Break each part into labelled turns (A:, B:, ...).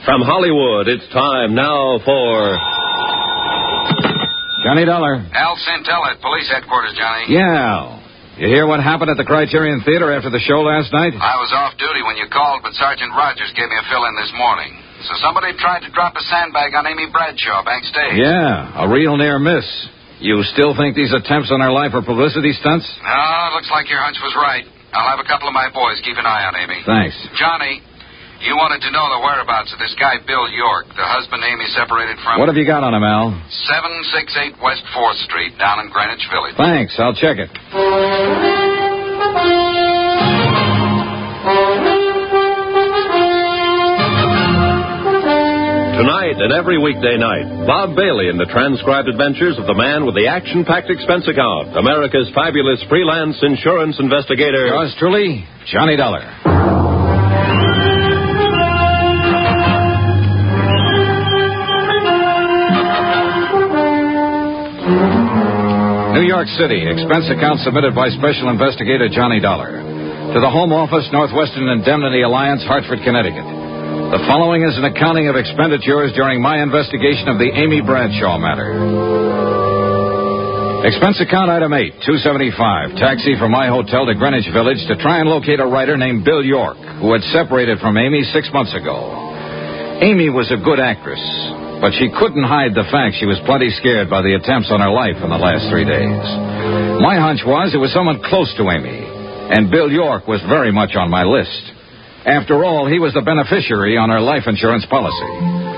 A: From Hollywood, it's time now for...
B: Johnny Dollar.
C: Al Santella at police headquarters, Johnny.
B: Yeah. You hear what happened at the Criterion Theater after the show last night?
C: I was off duty when you called, but Sergeant Rogers gave me a fill-in this morning. So somebody tried to drop a sandbag on Amy Bradshaw backstage.
B: Yeah, a real near miss. You still think these attempts on her life are publicity stunts?
C: No, it looks like your hunch was right. I'll have a couple of my boys keep an eye on Amy.
B: Thanks.
C: Johnny, you wanted to know the whereabouts of this guy, Bill York, the husband Amy separated from.
B: What have you got on him, Al?
C: 768 West 4th Street, down in Greenwich Village.
B: Thanks, I'll check it.
A: Tonight and every weekday night, Bob Bailey in the transcribed adventures of the man with the action-packed expense account, America's fabulous freelance insurance investigator.
B: Yours truly, Johnny Dollar. New York City, expense account submitted by Special Investigator Johnny Dollar. To the Home Office, Northwestern Indemnity Alliance, Hartford, Connecticut. The following is an accounting of expenditures during my investigation of the Amy Bradshaw matter. Expense account item 8, $275. Taxi from my hotel to Greenwich Village to try and locate a writer named Bill York, who had separated from Amy 6 months ago. Amy was a good actress, but she couldn't hide the fact she was plenty scared by the attempts on her life in the last 3 days. My hunch was it was someone close to Amy, and Bill York was very much on my list. After all, he was the beneficiary on her life insurance policy.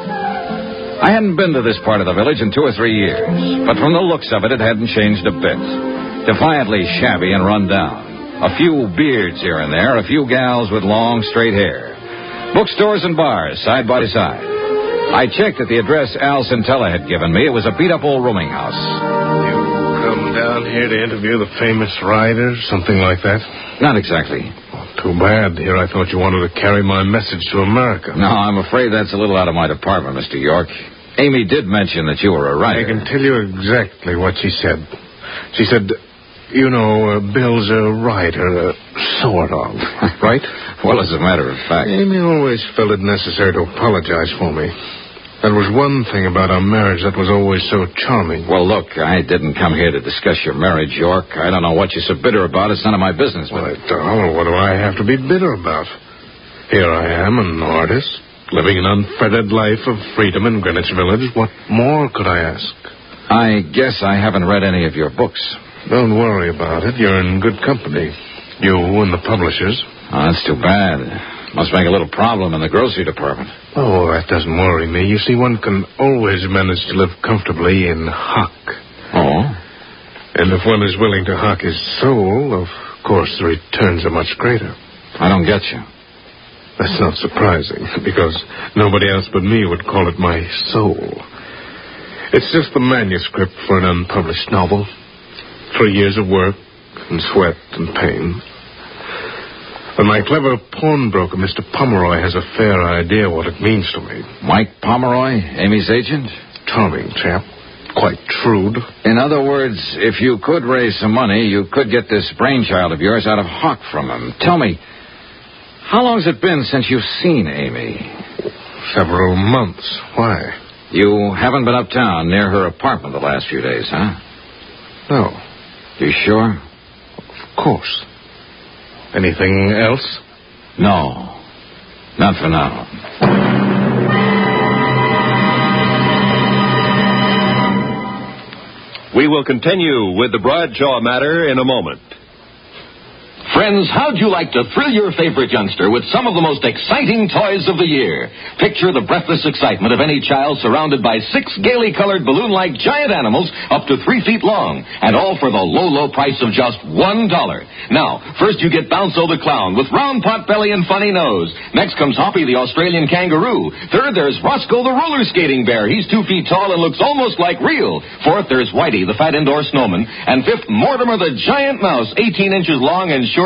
B: I hadn't been to this part of the village in 2 or 3 years, but from the looks of it, it hadn't changed a bit. Defiantly shabby and run down. A few beards here and there, a few gals with long, straight hair. Bookstores and bars, side by side. I checked at the address Al Santella had given me. It was a beat-up old rooming house.
D: You come down here to interview the famous writer, something like that?
B: Not exactly.
D: Too bad. Here I thought you wanted to carry my message to America.
B: No, I'm afraid that's a little out of my department, Mr. York. Amy did mention that you were a writer.
D: I can tell you exactly what she said. She said, you know, Bill's a writer, sort of, right?
B: Well, as a matter of fact.
D: Amy always felt it necessary to apologize for me. There was one thing about our marriage that was always so charming.
B: Well, look, I didn't come here to discuss your marriage, York. I don't know what you're so bitter about. It's none of my business.
D: Why, darling, what do I have to be bitter about? Here I am, an artist, living an unfettered life of freedom in Greenwich Village. What more could I ask?
B: I guess I haven't read any of your books.
D: Don't worry about it. You're in good company. You and the publishers.
B: Oh, that's too bad. Must make a little problem in the grocery department.
D: Oh, that doesn't worry me. You see, one can always manage to live comfortably in hock.
B: Oh?
D: And if one is willing to hock his soul, of course the returns are much greater.
B: I don't get you.
D: That's not surprising, because nobody else but me would call it my soul. It's just the manuscript for an unpublished novel. 3 years of work and sweat and pain. But my clever pawnbroker, Mr. Pomeroy, has a fair idea what it means to me.
B: Mike Pomeroy, Amy's agent?
D: Charming chap. Quite shrewd.
B: In other words, if you could raise some money, you could get this brainchild of yours out of hock from him. Tell me, how long's it been since you've seen Amy?
D: Several months. Why?
B: You haven't been uptown near her apartment the last few days, huh?
D: No.
B: You sure?
D: Of course. Anything else?
B: No. Not for now.
A: We will continue with the Bradshaw matter in a moment.
E: Friends, how'd you like to thrill your favorite youngster with some of the most exciting toys of the year? Picture the breathless excitement of any child surrounded by 6 gaily colored balloon-like giant animals up to 3 feet long, and all for the low, low price of just $1. Now, first you get Bounzo the clown with round pot belly and funny nose. Next comes Hoppy the Australian kangaroo. Third, there's Roscoe the roller skating bear. He's 2 feet tall and looks almost like real. Fourth, there's Whitey the fat indoor snowman. And fifth, Mortimer the giant mouse, 18 inches long and sure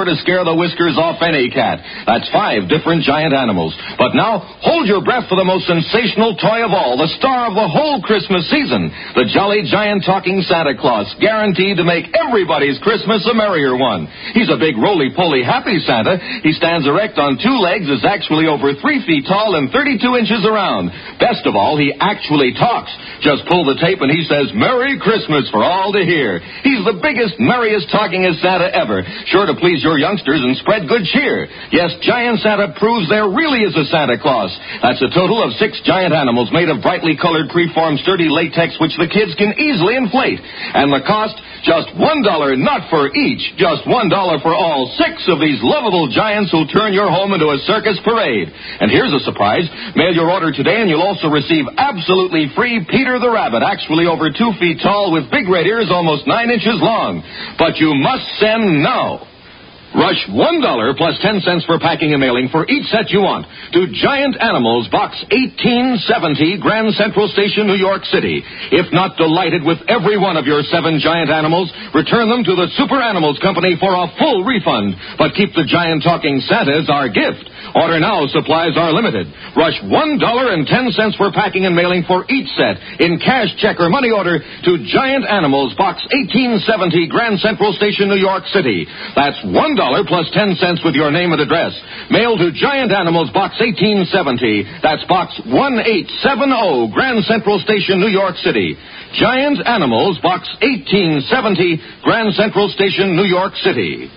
E: sure to scare the whiskers off any cat. That's 5 different giant animals. But now, hold your breath for the most sensational toy of all, the star of the whole Christmas season, the Jolly Giant Talking Santa Claus, guaranteed to make everybody's Christmas a merrier one. He's a big roly-poly happy Santa. He stands erect on 2 legs, is actually over 3 feet tall and 32 inches around. Best of all, he actually talks. Just pull the tape and he says, "Merry Christmas" for all to hear. He's the biggest, merriest, talkingest Santa ever, sure to please your youngsters and spread good cheer. Yes, Giant Santa proves there really is a Santa Claus. That's a total of 6 giant animals made of brightly colored, preformed, sturdy latex, which the kids can easily inflate. And the cost, just $1, not for each, just $1 for all 6 of these lovable giants who'll turn your home into a circus parade. And here's a surprise. Mail your order today and you'll also receive absolutely free Peter the Rabbit, actually over 2 feet tall with big red ears almost 9 inches long. But you must send now. Rush $1 plus 10 cents for packing and mailing for each set you want to Giant Animals, Box 1870, Grand Central Station, New York City. If not delighted with every one of your 7 giant animals, return them to the Super Animals Company for a full refund. But keep the giant talking Santa as our gift. Order now, supplies are limited. Rush $1.10 for packing and mailing for each set in cash, check, or money order to Giant Animals, Box 1870, Grand Central Station, New York City. That's $1 plus 10 cents with your name and address. Mail to Giant Animals, Box 1870. That's Box 1870, Grand Central Station, New York City. Giant Animals, Box 1870, Grand Central Station, New York City.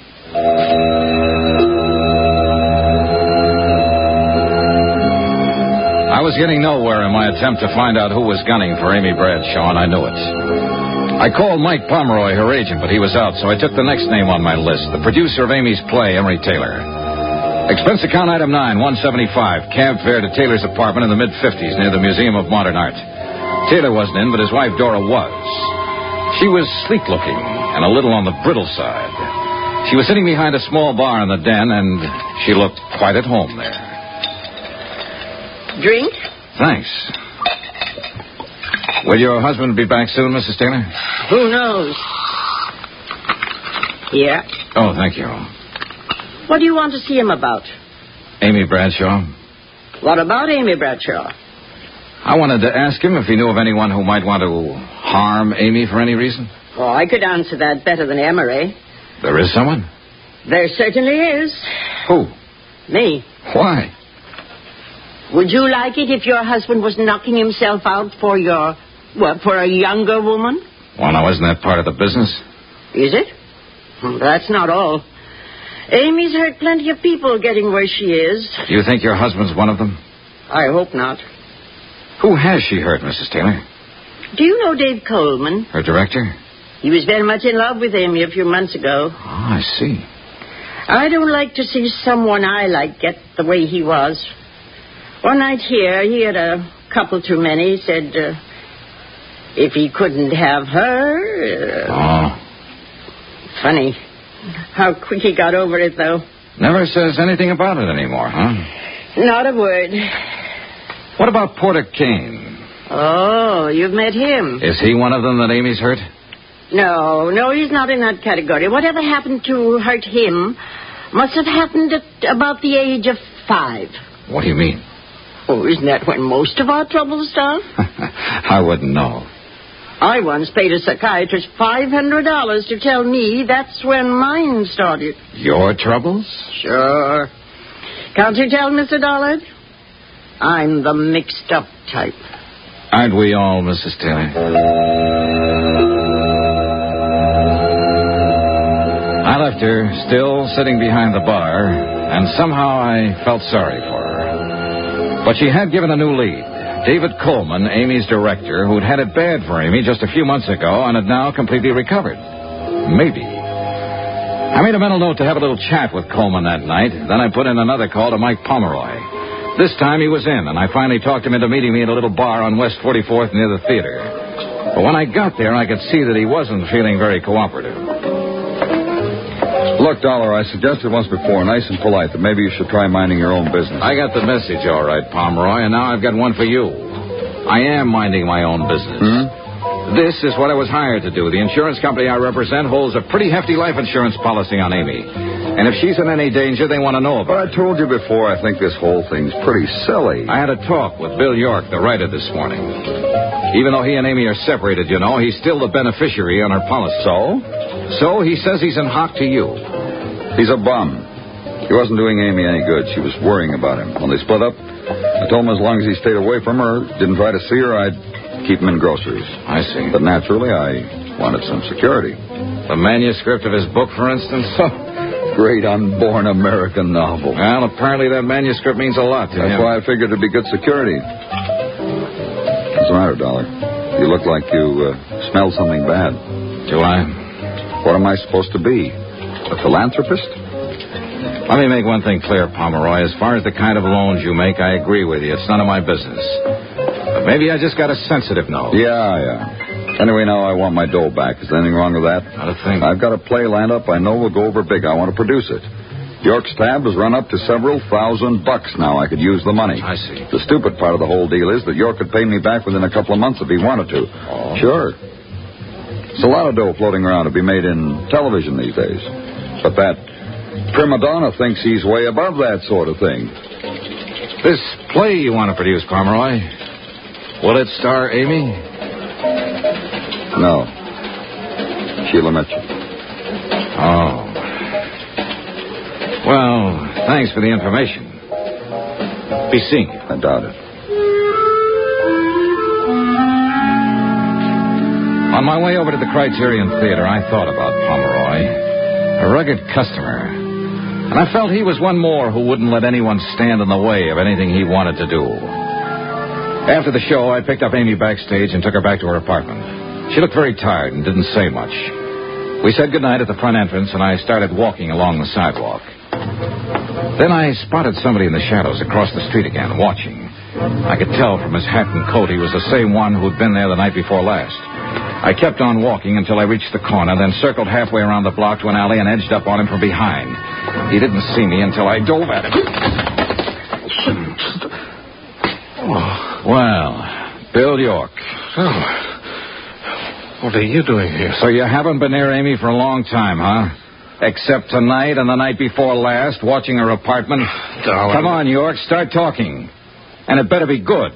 B: I was getting nowhere in my attempt to find out who was gunning for Amy Bradshaw, and I knew it. I called Mike Pomeroy, her agent, but he was out, so I took the next name on my list, the producer of Amy's play, Emery Taylor. Expense account item 9, $175, cab fare to Taylor's apartment in the mid-50s near the Museum of Modern Art. Taylor wasn't in, but his wife Dora was. She was sleek-looking and a little on the brittle side. She was sitting behind a small bar in the den, and she looked quite at home there.
F: Drink?
B: Thanks. Will your husband be back soon, Mrs. Taylor?
F: Who knows? Yeah.
B: Oh, thank you.
F: What do you want to see him about?
B: Amy Bradshaw.
F: What about Amy Bradshaw?
B: I wanted to ask him if he knew of anyone who might want to harm Amy for any reason.
F: Oh, I could answer that better than Emery.
B: There is someone?
F: There certainly is.
B: Who?
F: Me.
B: Why?
F: Would you like it if your husband was knocking himself out for a younger woman?
B: Well, now, isn't that part of the business?
F: Is it? That's not all. Amy's hurt plenty of people getting where she is.
B: Do you think your husband's one of them?
F: I hope not.
B: Who has she hurt, Mrs. Taylor?
F: Do you know Dave Coleman?
B: Her director?
F: He was very much in love with Amy a few months ago.
B: Oh, I see.
F: I don't like to see someone I like get the way he was. One night here, he had a couple too many. He said, if he couldn't have her... Funny. How quick he got over it, though.
B: Never says anything about it anymore, huh?
F: Not a word.
B: What about Porter Kane?
F: Oh, you've met him.
B: Is he one of them that Amy's hurt?
F: No, he's not in that category. Whatever happened to hurt him must have happened at about the age of 5.
B: What do you mean?
F: Oh, isn't that when most of our troubles start?
B: I wouldn't know.
F: I once paid a psychiatrist $500 to tell me that's when mine started.
B: Your troubles?
F: Sure. Can't you tell, Mr. Dollard? I'm the mixed-up type.
B: Aren't we all, Mrs. Taylor? I left her still sitting behind the bar, and somehow I felt sorry for her. But she had given a new lead. David Coleman, Amy's director, who'd had it bad for Amy just a few months ago and had now completely recovered. Maybe. I made a mental note to have a little chat with Coleman that night. Then I put in another call to Mike Pomeroy. This time he was in, and I finally talked him into meeting me at a little bar on West 44th near the theater. But when I got there, I could see that he wasn't feeling very cooperative.
G: Look, Dollar, I suggested once before, nice and polite, that maybe you should try minding your own business.
B: I got the message, all right, Pomeroy, and now I've got one for you. I am minding my own business. This is what I was hired to do. The insurance company I represent holds a pretty hefty life insurance policy on Amy. And if she's in any danger, they want to know about
G: But I told you before, I think this whole thing's pretty silly.
B: I had a talk with Bill York, the writer, this morning. Even though he and Amy are separated, you know, he's still the beneficiary on her policy. So he says he's in hock to you.
G: He's a bum. He wasn't doing Amy any good. She was worrying about him. When they split up, I told him as long as he stayed away from her, didn't try to see her, I'd keep him in groceries.
B: I see.
G: But naturally, I wanted some security.
B: The manuscript of his book, for instance?
G: Great unborn American novel.
B: Well, apparently that manuscript means a lot to him.
G: That's why I figured it'd be good security. What's the matter, Dollar? You look like you smelled something bad.
B: Do I?
G: What am I supposed to be? A philanthropist?
B: Let me make one thing clear, Pomeroy. As far as the kind of loans you make, I agree with you. It's none of my business. But maybe I just got a sensitive nose.
G: Yeah. Anyway, now I want my dough back. Is there anything wrong with that?
B: Not a thing.
G: I've got a play lined up I know will go over big. I want to produce it. York's tab has run up to several $1,000 now. I could use the money.
B: I see.
G: The stupid part of the whole deal is that York could pay me back within a couple of months if he wanted to.
B: Oh.
G: Sure. There's a lot of dough floating around to be made in television these days. But that prima donna thinks he's way above that sort of thing.
B: This play you want to produce, Pomeroy, will it star Amy?
G: No. Sheila Mitchell.
B: Oh. Well, thanks for the information. Be seeing you.
G: I doubt it.
B: On my way over to the Criterion Theater, I thought about Pomeroy, a rugged customer. And I felt he was one more who wouldn't let anyone stand in the way of anything he wanted to do. After the show, I picked up Amy backstage and took her back to her apartment. She looked very tired and didn't say much. We said goodnight at the front entrance, and I started walking along the sidewalk. Then I spotted somebody in the shadows across the street again, watching. I could tell from his hat and coat he was the same one who'd been there the night before last. I kept on walking until I reached the corner, then circled halfway around the block to an alley and edged up on him from behind. He didn't see me until I dove at him. Well, Bill York.
D: Oh. What are you doing here?
B: So you haven't been near Amy for a long time, huh? Except tonight and the night before last, watching her apartment?
D: Darling.
B: Come on, York, start talking. And it better be good.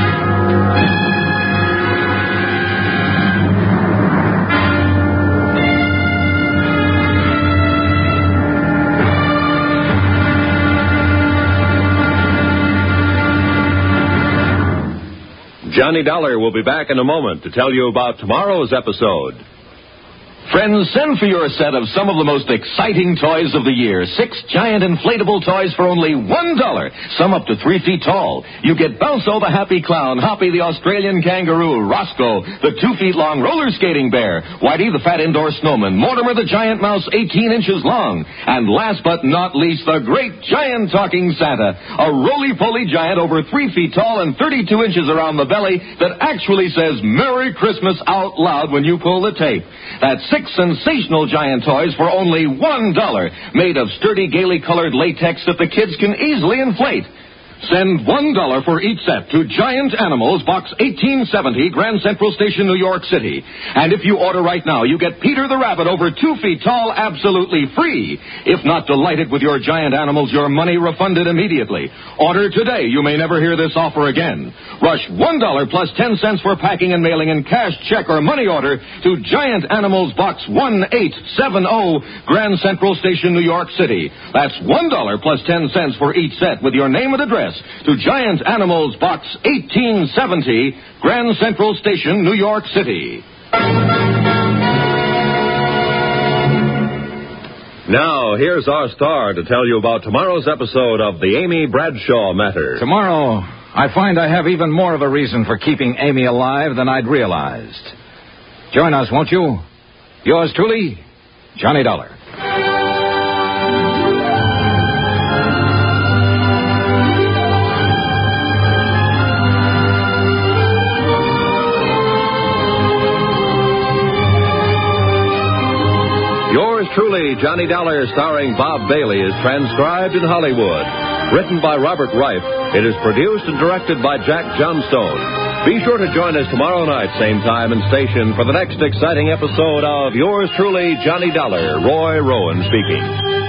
A: Johnny Dollar will be back in a moment to tell you about tomorrow's episode.
E: Friends, send for your set of some of the most exciting toys of the year. 6 giant inflatable toys for only $1. Some up to 3 feet tall. You get Bounso the Happy Clown, Hoppy the Australian Kangaroo, Roscoe the 2 feet long roller skating bear, Whitey the fat indoor snowman, Mortimer the giant mouse 18 inches long, and last but not least, the great giant talking Santa, a roly-poly giant over 3 feet tall and 32 inches around the belly that actually says Merry Christmas out loud when you pull the tape. That's 6 sensational giant toys for only $1, made of sturdy, gaily colored latex that the kids can easily inflate. Send $1 for each set to Giant Animals, Box 1870, Grand Central Station, New York City. And if you order right now, you get Peter the Rabbit over 2 feet tall absolutely free. If not delighted with your giant animals, your money refunded immediately. Order today. You may never hear this offer again. Rush $1 plus 10 cents for packing and mailing in cash, check, or money order to Giant Animals, Box 1870, Grand Central Station, New York City. That's $1 plus 10 cents for each set with your name and address to Giant Animals, Box 1870, Grand Central Station, New York City.
A: Now, here's our star to tell you about tomorrow's episode of the Amy Bradshaw Matter.
B: Tomorrow, I find I have even more of a reason for keeping Amy alive than I'd realized. Join us, won't you? Yours truly, Johnny Dollar.
A: Yours truly, Johnny Dollar, starring Bob Bailey, is transcribed in Hollywood. Written by Robert Reif, it is produced and directed by Jack Johnstone. Be sure to join us tomorrow night, same time and station, for the next exciting episode of Yours truly, Johnny Dollar. Roy Rowan speaking.